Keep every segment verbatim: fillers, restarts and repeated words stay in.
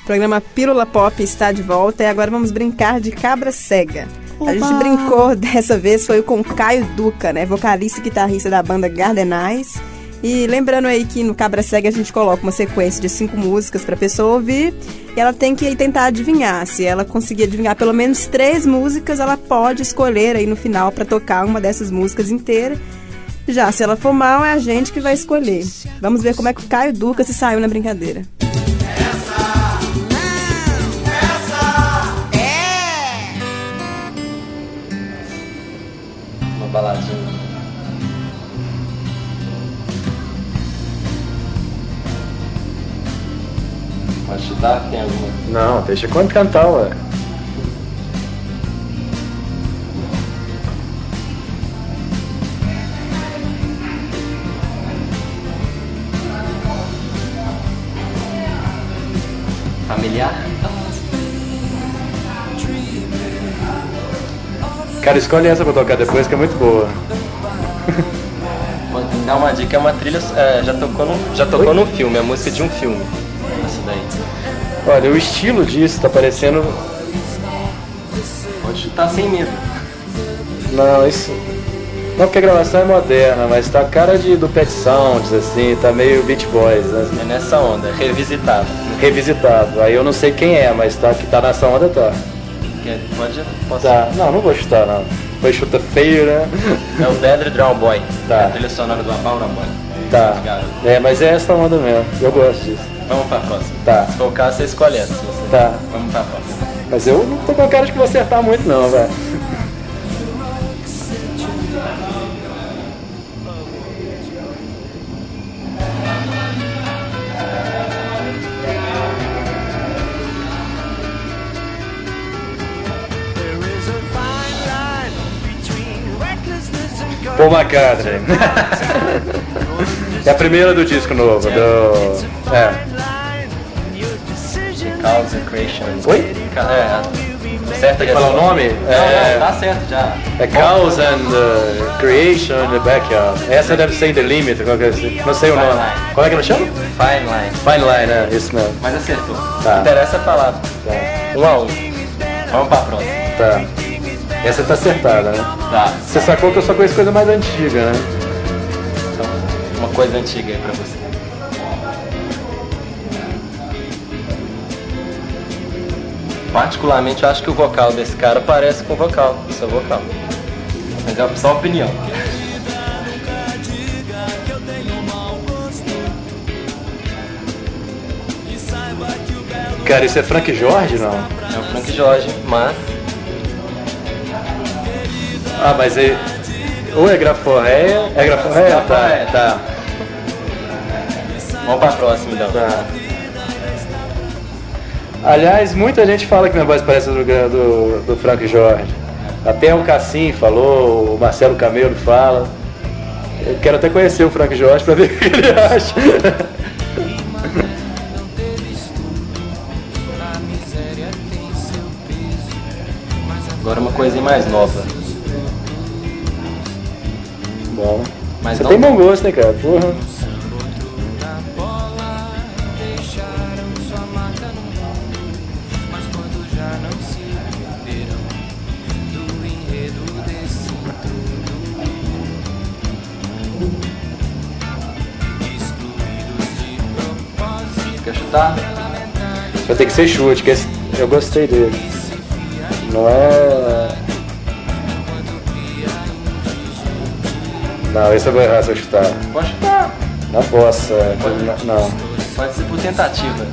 O programa Pílula Pop está de volta e agora vamos brincar de cabra cega. Oba! A gente brincou dessa vez, foi com Caio Duca, né? Vocalista e guitarrista da banda Gardenais. E lembrando aí que no Cabra Cega a gente coloca uma sequência de cinco músicas para a pessoa ouvir e ela tem que tentar adivinhar. Se ela conseguir adivinhar pelo menos três músicas, ela pode escolher aí no final para tocar uma dessas músicas inteira. Já se ela for mal, é a gente que vai escolher. Vamos ver como é que o Caio Duca se saiu na brincadeira. Essa, essa é uma baladinha. Pode chutar? Tem alguma? Não, deixa quando cantar, ué. Familiar? Cara, escolhe essa pra tocar depois, que é muito boa. Dá uma dica, é uma trilha... É, já tocou, no, já tocou no filme, é a música de um filme. Isso daí. Olha, o estilo disso tá parecendo... Pode chutar sem medo. Não, isso... Não, porque a gravação é moderna, mas tá a cara de, do Pet Sounds, assim, tá meio Beach Boys, né? É nessa onda, revisitado. Revisitado. Aí eu não sei quem é, mas tá, que tá nessa onda, tá. Pode... Posso... Tá, não, não vou chutar, não. Foi chuta feio, né? É o Deadly Drown Boy. Tá. É a trilha sonora do Abaura Boy. Tá. É, mas é essa onda mesmo. Eu gosto disso. Vamos pra próxima. Tá. Se for o caso, você escolhe essa. Você... Tá. Vamos pra próxima. Mas eu não tô com a cara de que vou acertar muito, não, velho. Paul McCartney. É a primeira do disco novo, do... É. Cause and Creation. Oi? É, certo. Tem que falar o nome? Não, é... não, tá certo já. É Cause and uh, Creation in the Backyard. Essa deve ser In The Limit, qualquer assim. Não sei o nome. Qual é que ela chama? Fine Line. Fine Line, é, isso mesmo. Mas acertou. Tá. Interessa a palavra. Tá. Um a um. Vamos pra próxima. Tá. Essa tá acertada, né? Tá. Você sacou que eu só conheço coisa mais antiga, né? Então, uma coisa antiga aí pra você. Particularmente, eu acho que o vocal desse cara parece com o vocal do seu vocal. Mas é só opinião. Cara, isso é Frank Jorge, não? É o Frank Jorge, mas... Ah, mas ele... Ou é Graforréia... É Graforréia? Tá, tá. Vamos pra próxima, então. Tá. Aliás, muita gente fala que minha voz parece do, do, do Frank Jorge. Até o Cassim falou, o Marcelo Camelo fala. Eu quero até conhecer o Frank Jorge pra ver o que ele acha. Agora uma coisinha mais nova. Bom. Mas você não... tem bom gosto, né, cara? Porra. Quer chutar? Vai ter que ser chute, que esse... eu gostei dele. Não é... Não, esse eu vou errar se eu chutar. Pode chutar. Não posso, é... não. Pode ser por tentativa.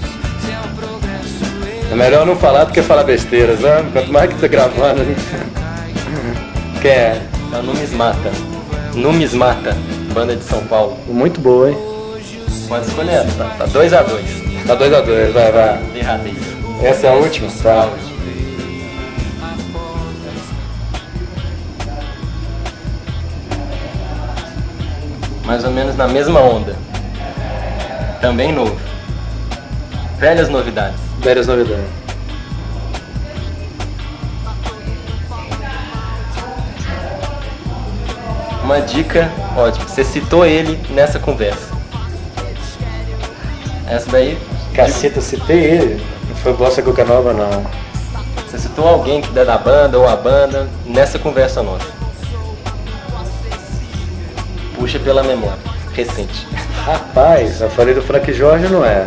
É melhor não falar do que falar besteira, sabe? Quanto mais que tá gravando. Quem é? É o Numismata. Numismata, banda de São Paulo. Muito boa, hein? Pode escolher, tá? Tá dois a dois. Tá dois a dois, vai, vai. Derradeiro. Essa é a última? Tá. Mais ou menos na mesma onda. Também novo. Velhas novidades. Velhas novidades. Uma dica ótima. Você citou ele nessa conversa. Essa daí... Caceta, eu citei ele. Não foi Bossa Cuca Nova, não. Você citou alguém que é da banda ou a banda nessa conversa nossa. Puxa pela memória, recente. Rapaz, eu falei do Frank Jorge, não é?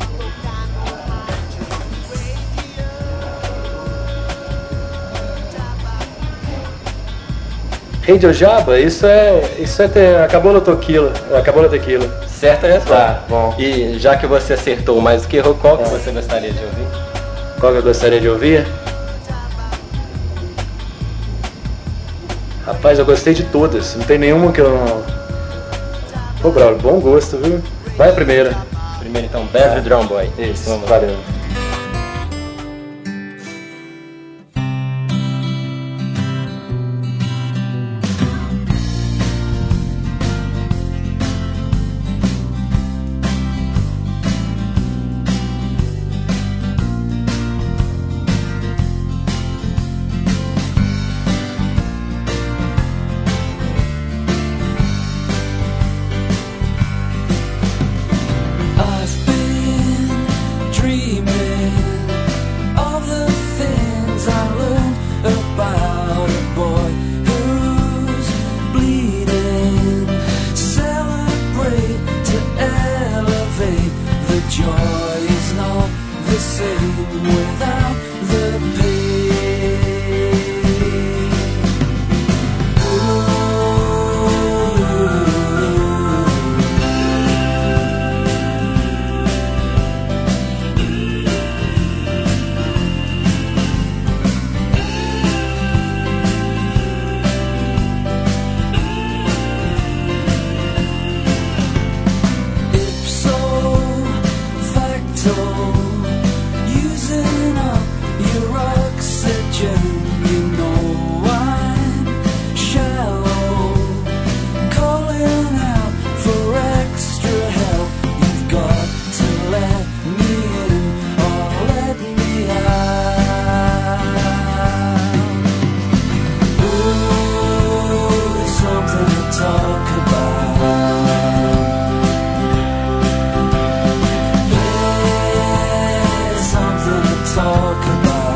Radio Jaba, isso é. Isso é ter, acabou no tequila. Acabou no tequila. Certa resposta. Tá, bom. E já que você acertou mais do que errou, qual que É. você gostaria de ouvir? Qual que eu gostaria de ouvir? Rapaz, eu gostei de todas. Não tem nenhuma que eu não. Ô, Braulio, bom gosto, viu? Vai a primeira. Primeiro então, Bad É. Drum Boy. Isso, Vamos lá. valeu. I've been dreaming of the things I learned about a boy who's bleeding. Celebrate to elevate. The joy is not the same without the pain. Ipso facto, using up your oxygen. You know I'm shallow, calling out for extra help. You've got to let me in or let me out. Ooh, something to talk about. Yeah, something to talk about.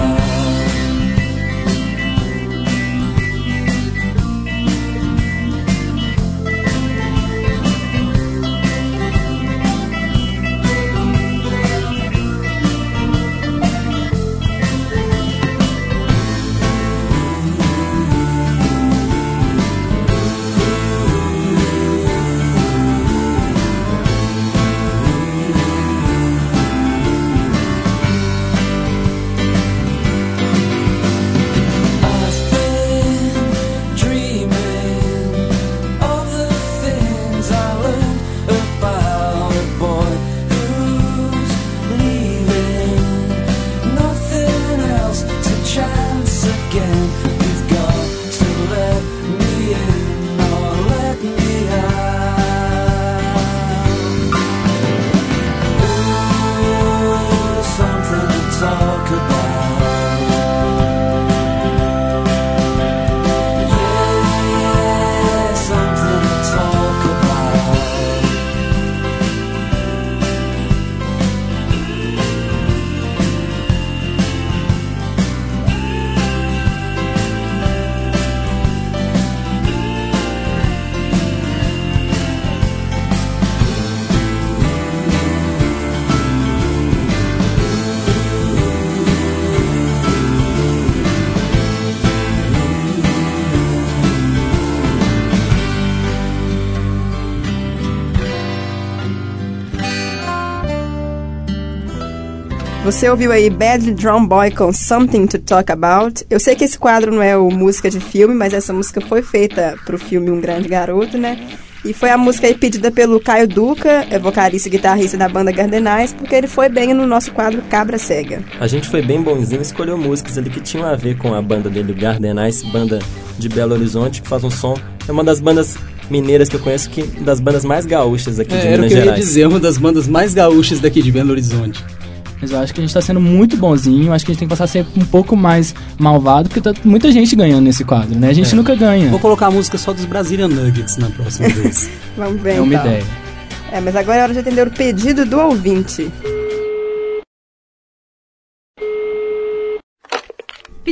I've been dreaming of the things I learned about a boy who's leaving. Nothing else to chance again. You've got to let me in or let me out. Ooh, something to talk about. Yeah, something to talk about. Você ouviu aí Bad Drum Boy com Something to Talk About. Eu sei que esse quadro não é o música de filme, mas essa música foi feita pro filme Um Grande Garoto, né? E foi a música aí pedida pelo Caio Duca, é vocalista e guitarrista da banda Gardenais, porque ele foi bem no nosso quadro Cabra Cega. A gente foi bem bonzinho e escolheu músicas ali que tinham a ver com a banda dele, Gardenais, banda de Belo Horizonte, que faz um som... É uma das bandas mineiras que eu conheço, que das bandas mais gaúchas aqui de É, era o Minas que eu ia Gerais. dizer, uma das bandas mais gaúchas daqui de Belo Horizonte. Mas eu acho que a gente tá sendo muito bonzinho, acho que a gente tem que passar a ser um pouco mais malvado, porque tá muita gente ganhando nesse quadro, né? A gente É. nunca ganha. Vou colocar a música só dos Brazilian Nuggets na próxima vez. Vamos ver, É uma então. ideia. É, mas agora é hora de atender o pedido do ouvinte.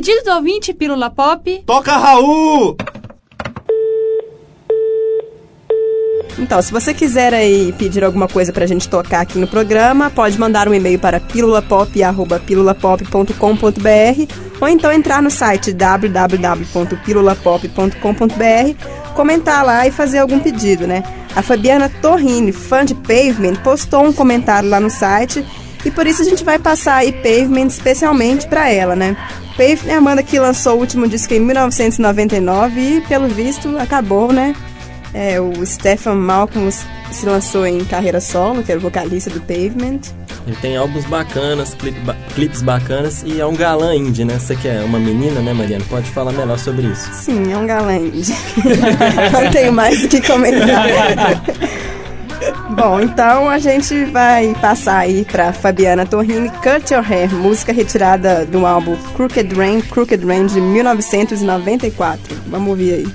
Pedido do ouvinte, Pílula Pop. Toca, Raul! Então, se você quiser aí pedir alguma coisa pra gente tocar aqui no programa, pode mandar um e-mail para pilulapop arroba pilulapop ponto com ponto b r ou então entrar no site w w w ponto pilulapop ponto com ponto b r, comentar lá e fazer algum pedido, né? A Fabiana Torrini, fã de Pavement, postou um comentário lá no site e por isso a gente vai passar aí Pavement especialmente pra ela, né? Pavement é a banda que lançou o último disco em mil novecentos e noventa e nove e, pelo visto, acabou, né? É, o Stefan Malcolm se lançou em carreira solo, que era o vocalista do Pavement. Ele tem álbuns bacanas, clipe ba- clipes bacanas e é um galã indie, né? Você que é uma menina, né, Mariana? Pode falar melhor sobre isso. Sim, é um galã indie. Não tenho mais o que comentar. Bom, então a gente vai passar aí pra Fabiana Torrini, Cut Your Hair, música retirada do álbum Crooked Rain, Crooked Rain de mil novecentos e noventa e quatro. Vamos ouvir aí.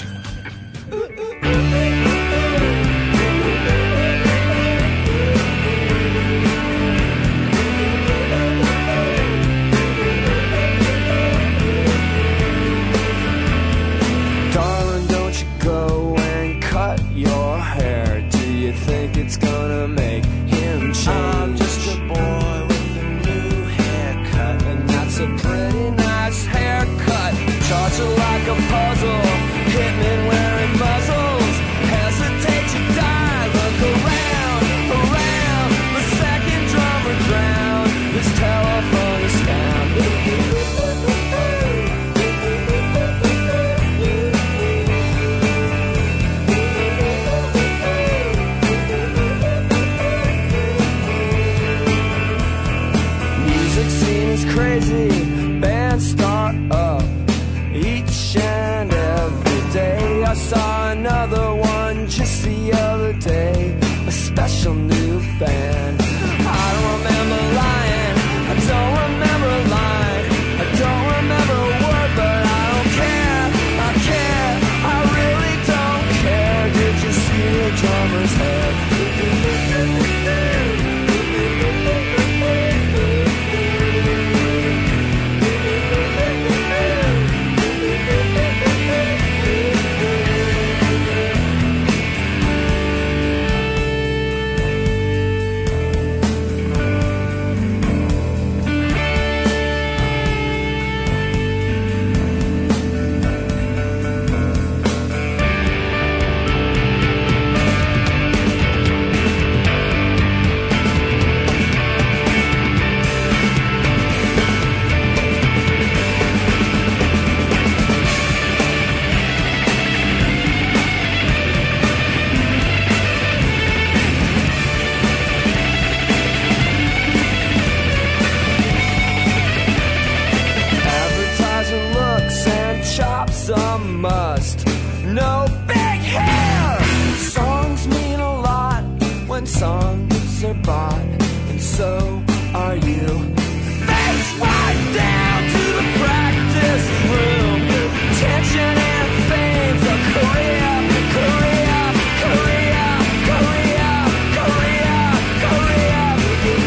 It's gonna make him change. I'm just a boy with a new haircut, and that's a pretty nice haircut. Charge it like a puzzle, hitmen wearing muzzles. Hesitate to die, look around, around. The second drummer drowned, this telephone is found. Crazy bands start up each and every day. I saw another one just the other day, a special new band. I don't remember lying, I don't remember lying, I don't remember a word, but I don't care, I care, I really don't care. Did you see the drummer's head? Songs are bought, and so are you. Face right down to the practice room. Tension and fame's a career, career, career, career, career, career.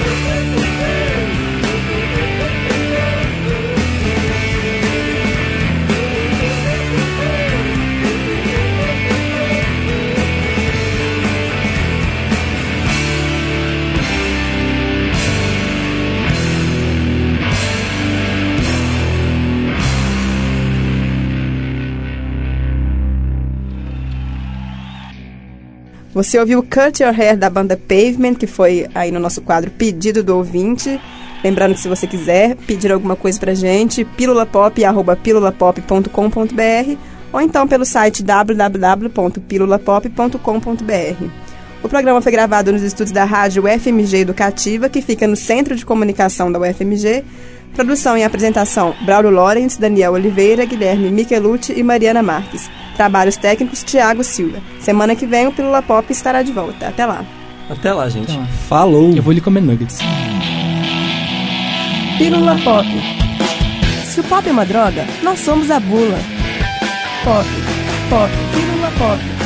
Você ouviu Cut Your Hair da banda Pavement, que foi aí no nosso quadro Pedido do Ouvinte. Lembrando que se você quiser pedir alguma coisa pra gente, pilulapop arroba pilulapop ponto com ponto b r ou então pelo site w w w ponto pilulapop ponto com ponto b r. O programa foi gravado nos estúdios da rádio U F M G Educativa, que fica no Centro de Comunicação da U F M G. Produção e apresentação, Braulio Lorenz, Daniel Oliveira, Guilherme Michelucci e Mariana Marques. Trabalhos técnicos, Thiago Silva. Semana que vem o Pílula Pop estará de volta. Até lá. Até lá, gente. Então, Falou. eu vou lhe comer nuggets. Pílula Pop. Se o pop é uma droga, nós somos a bula. Pop, pop, Pílula Pop.